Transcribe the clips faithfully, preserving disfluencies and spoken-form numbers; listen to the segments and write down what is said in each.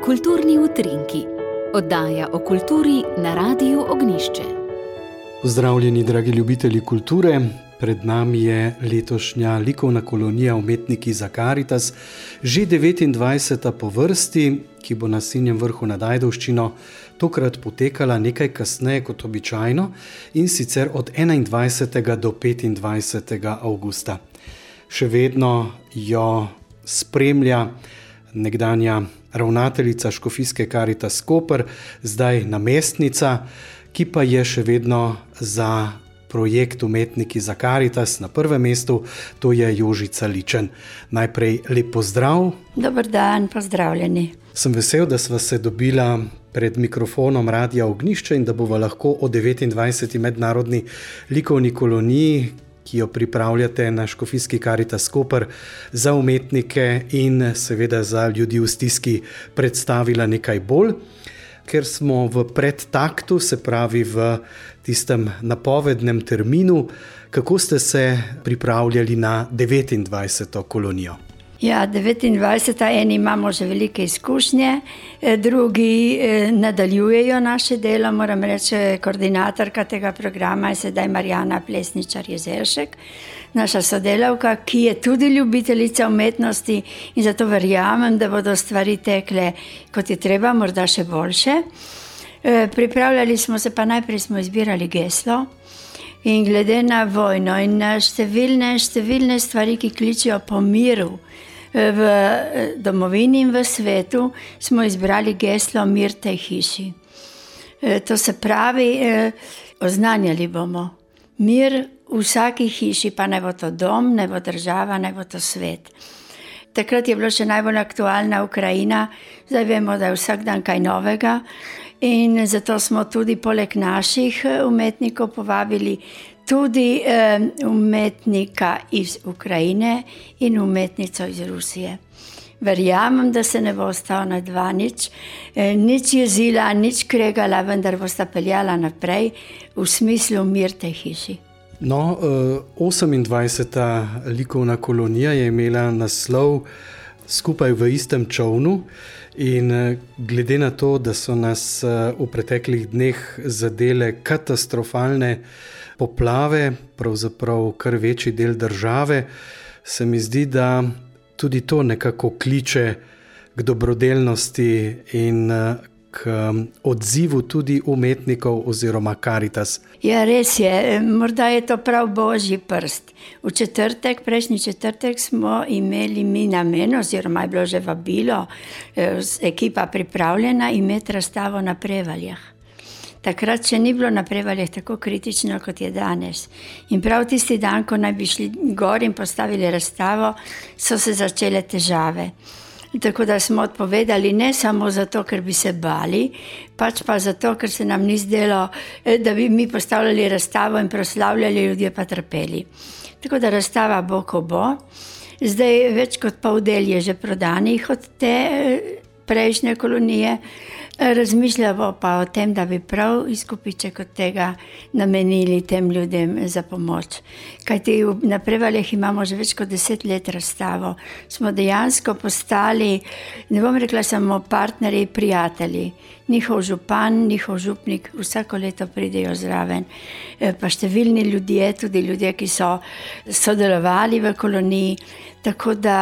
Kulturni utrinki, oddaja o kulturi na Radiu Ognjišče. Pozdravljeni, dragi ljubitelji kulture. Pred nami je letošnja likovna kolonija Umetniki za Karitas, že devetindvajseta po vrsti, ki bo na Sinjem vrhu nad Ajdovščino tokrat potekala nekaj kasneje kot običajno, in sicer od enaindvajsetega do petindvajsetega avgusta. Še vedno jo spremlja nekdanja ravnateljica Škofijske Karitas Koper, zdaj namestnica, ki pa je še vedno za projekt Umetniki za Karitas na prvem mestu, to je Jožica Ličen. Najprej lep pozdrav. Dober dan, pozdravljeni. Sem vesel, da sva se dobila pred mikrofonom Radia Ognjišče in da bova lahko o devetindvajseti mednarodni likovni koloniji, ki jo pripravljate na Škofijski Karitas Koper za umetnike in seveda za ljudi v stiski, predstavila nekaj bolj. Ker smo v predtaktu, se pravi v tistem napovednem terminu, kako ste se pripravljali na devetindvajseto kolonijo? Ja, devetindvajseta eni imamo že velike izkušnje, drugi nadaljujejo naše delo. Moram reči, koordinatorka tega programa je sedaj Marjana Plesničar-Jezeršek, naša sodelavka, ki je tudi ljubiteljica umetnosti, in zato verjamem, da bodo stvari tekle kot je treba, morda še boljše. Pripravljali smo se, pa najprej smo izbirali geslo. In glede na vojno in na številne, številne stvari, ki kličijo po miru v domovini in v svetu, smo izbrali geslo Mir tej hiši. To se pravi, oznanjali bomo mir v vsaki hiši, pa ne bo to dom, ne bo država, ne bo to svet. Takrat je bilo še najbolj aktualna Ukrajina, zdaj vemo, da je vsak dan kaj novega. In zato smo tudi poleg naših umetnikov povabili tudi eh, umetnika iz Ukrajine in umetnico iz Rusije. Verjamem, da se ne bo ostalo na dva nič, eh, nič jezila, nič kregala, vendar bo sta peljala naprej v smislu mir tej hiši. No, osemindvajseta likovna kolonija je imela naslov Skupaj v istem čovnu. In glede na to, da so nas v preteklih dneh zadele katastrofalne poplave, pravzaprav kar večji del države, se mi zdi, da tudi to nekako kliče k dobrodelnosti in k odzivu tudi umetnikov oziroma Karitas. Ja, res je. Morda je to prav božji prst. V četrtek, prejšnji četrtek smo imeli mi namen, oziroma je bilo že vabilo, ekipa pripravljena imeti razstavo na Prevaljah. Takrat še ni bilo na Prevaljah tako kritično, kot je danes. In prav tisti dan, ko naj bi šli gor in postavili razstavo, so se začele težave. Tako da smo odpovedali ne samo zato, ker bi se bali, pač pa zato, ker se nam ni zdelo, da bi mi postavljali razstavo in proslavljali, ljudje pa trpeli. Tako da razstava bo, ko bo. Zdaj več kot pol del je že prodanih od te prejšnje kolonije. Razmišljamo pa o tem, da bi prav izkupiček od tega namenili tem ljudem za pomoč. Kajti na Prevaljah imamo že več kot deset let razstavo. Smo dejansko postali, ne bom rekla samo partnerji, prijatelji. Njihov župan, njihov župnik vsako leto pridejo zraven. Pa številni ljudje, tudi ljudje, ki so sodelovali v koloniji. Tako da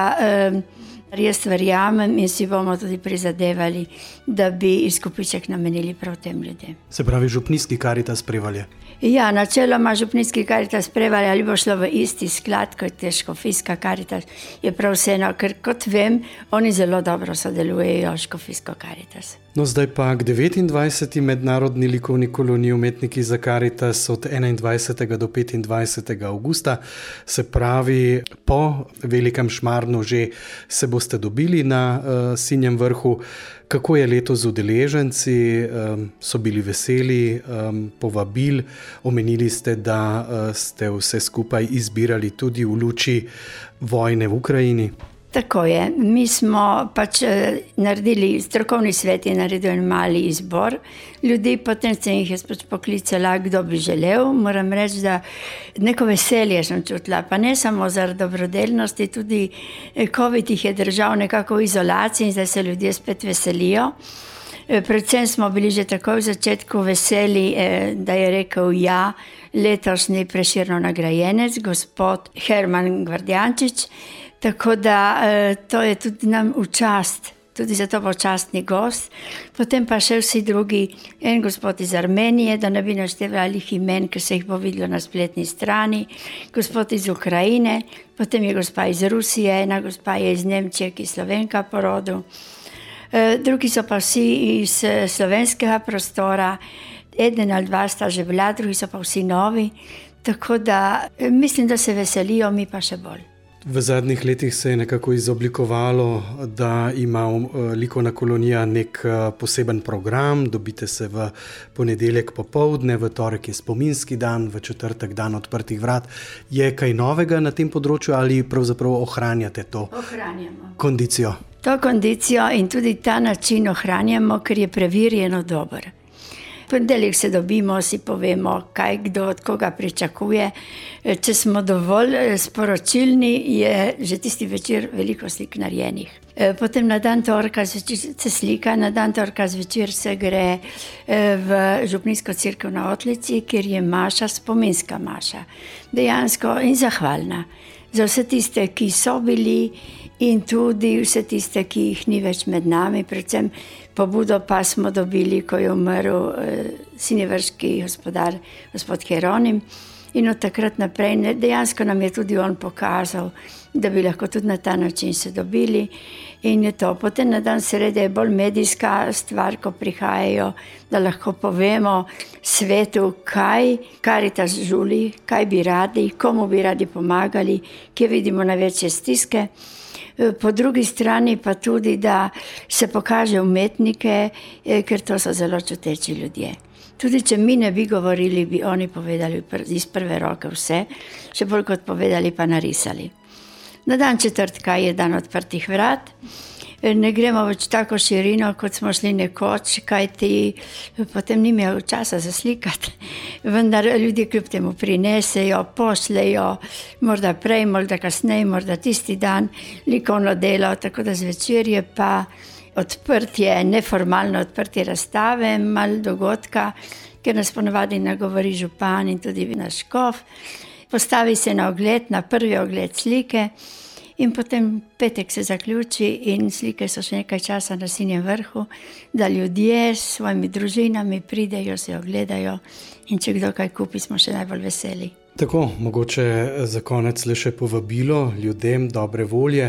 res verjamem in si bomo tudi prizadevali, da bi izkupiček namenili prav tem ljudem. Se pravi župnijski Karitas Prevalje? Ja, načeloma župnijski Karitas Prevalje, ali bo šlo v isti sklad, kot je Škofijska Karitas, je prav vseeno, ker kot vem, oni zelo dobro sodelujejo Škofijsko Karitas. No, zdaj pa k devetindvajseti mednarodni likovni koloniji Umetniki za Karitas od enaindvajsetega do petindvajsetega avgusta, se pravi po Velikem Šmarnu že se boste dobili na uh, Sinjem vrhu. Kako je letos z udeleženci? Um, so bili veseli um, povabil? Omenili ste, da uh, ste vse skupaj izbirali tudi v luči vojne v Ukrajini. Tako je. Mi smo pač naredili, strokovni svet je naredil en mali izbor ljudi, potem sem jih jaz pač poklicala, kdo bi želel. Moram reči, da neko veselje sem čutila, pa ne samo zaradi dobrodelnosti, tudi COVID jih je držal nekako v izolaciji in zdaj se ljudje spet veselijo. Predvsem smo bili že takoj v začetku veseli, da je rekel ja letošnji Prešernov nagrajenec, gospod Herman Gvardjančič. Tako da to je tudi nam v čast, tudi zato bo častni gost. Potem pa še vsi drugi, en gospod iz Armenije, da ne bi naštevali imen, ki se jih bo videlo na spletni strani, gospod iz Ukrajine, potem je gospa iz Rusije, ena gospa je iz Nemčije, ki je Slovenka po rodu. Drugi so pa vsi iz slovenskega prostora, eden ali dva sta že bila, drugi so pa vsi novi. Tako da mislim, da se veselijo, mi pa še bolj. V zadnjih letih se je nekako izoblikovalo, da ima likovna kolonija nek poseben program, dobite se v ponedeljek popoldne, v torek je spominski dan, v četrtek dan odprtih vrat. Je kaj novega na tem področju ali pravzaprav ohranjate to Ohranjamo. kondicijo? To kondicijo in tudi ta način ohranjamo, ker je preverjeno dober. Ponedeljek se dobimo, si povemo, kaj kdo od koga pričakuje. Če smo dovolj sporočilni, je že tisti večer veliko slik narejenih. Potem na dan torka zvečer se slika, na dan torka zvečer se gre v župnijsko cerkev na Otlici, kjer je maša, spominska maša. Dejansko in zahvalna za vse tiste, ki so bili in tudi vse tiste, ki jih ni več med nami. Predvsem pobudo pa smo dobili, ko je umrl eh, sinivrški gospodar, gospod Hieronim. In od takrat naprej dejansko nam je tudi on pokazal, da bi lahko tudi na ta način se dobili. In je to. Potem na dan srede je bolj medijska stvar, ko prihajajo, da lahko povemo svetu, kaj Karitas žuli, kaj bi radi, komu bi radi pomagali, kje vidimo največje stiske. Po drugi strani pa tudi, da se pokaže umetnike, ker to so zelo čuteči ljudje. Tudi če mi ne bi govorili, bi oni povedali iz prve roke vse, še bolj kot povedali pa narisali. Na dan četrtka je dan odprtih vrat. Ne gremo več tako širino, kot smo šli nekoč, kajti potem ni imel časa za slikati. Vendar ljudje kljub temu prinesejo, pošljejo, morda prej, morda kasneje, morda tisti dan likovno delo, tako da zvečer je pa odprtje, neformalno odprtje razstave, malo dogodka, ker nas ponavadi nagovori župan in tudi naš škof. Postavi se na ogled, na prvi ogled slike in potem petek se zaključi in slike so še nekaj časa na Sinjem vrhu, da ljudje s svojimi družinami pridejo, se ogledajo in če kdo kaj kupi, smo še najbolj veseli. Tako, mogoče za konec le še povabilo ljudem dobre volje,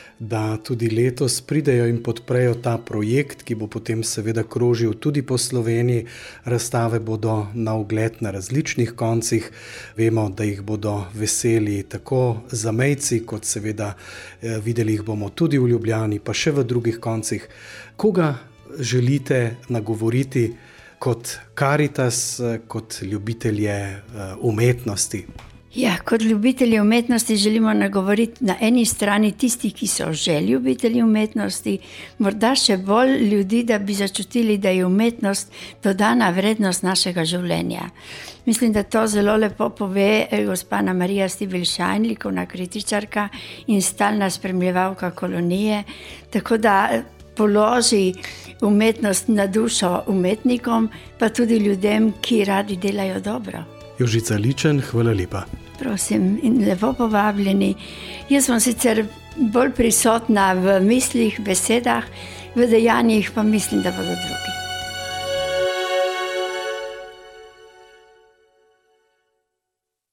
da tudi letos pridejo in podprejo ta projekt, ki bo potem seveda krožil tudi po Sloveniji. Razstave bodo na ogled na različnih koncih. Vemo, da jih bodo veseli tako zamejci, kot seveda videli jih bomo tudi v Ljubljani, pa še v drugih koncih. Koga želite nagovoriti kot Karitas, kot ljubitelje umetnosti? Ja, kot ljubitelji umetnosti želimo nagovoriti na eni strani tistih, ki so že ljubitelji umetnosti, morda še bolj ljudi, da bi začutili, da je umetnost dodana vrednost našega življenja. Mislim, da to zelo lepo pove gospa Ana Marija Stibilšajn, likovna kritičarka in stalna spremljevalka kolonije, tako da položi umetnost na dušo umetnikom, pa tudi ljudem, ki radi delajo dobro. Jožica Ličen, hvala lepa. Prosim in lepo povabljeni. Jaz sem sicer bolj prisotna v mislih, besedah, v dejanjih pa mislim, da bodo drugi.